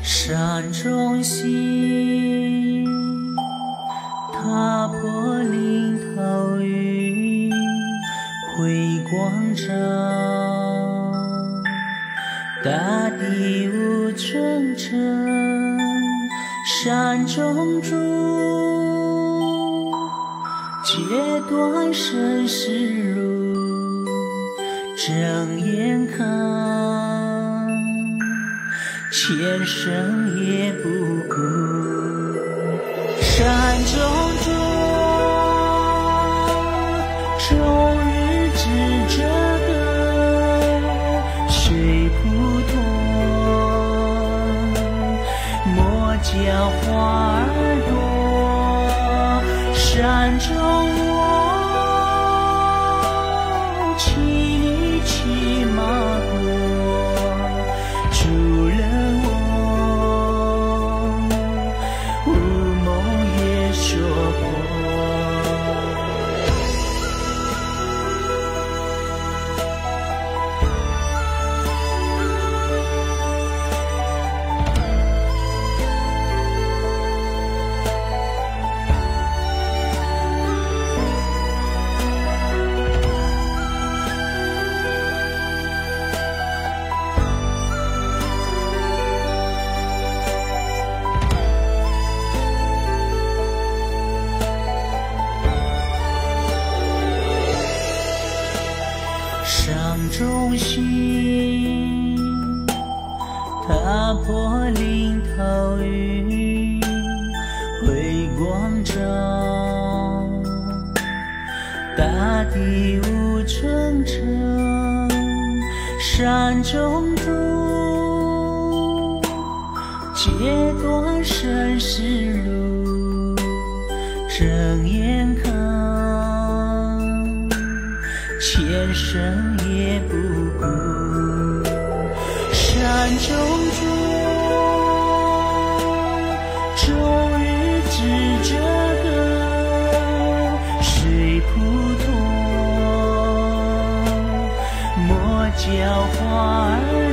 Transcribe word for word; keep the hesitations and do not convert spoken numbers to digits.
山中行，踏破林头雨，回光照，大地无春城，山中住，截断生死路，睁眼看，前生也不顾。山中住，终日指这个水普通，莫教花儿多，山中我骑驴骑马过，除了我无梦也说过。山中行，踏破林头雨，回光照，大地无春城，山中住，截断生死路，睁眼看，前生也不顾。山中住，终日指这个水普通，莫教花儿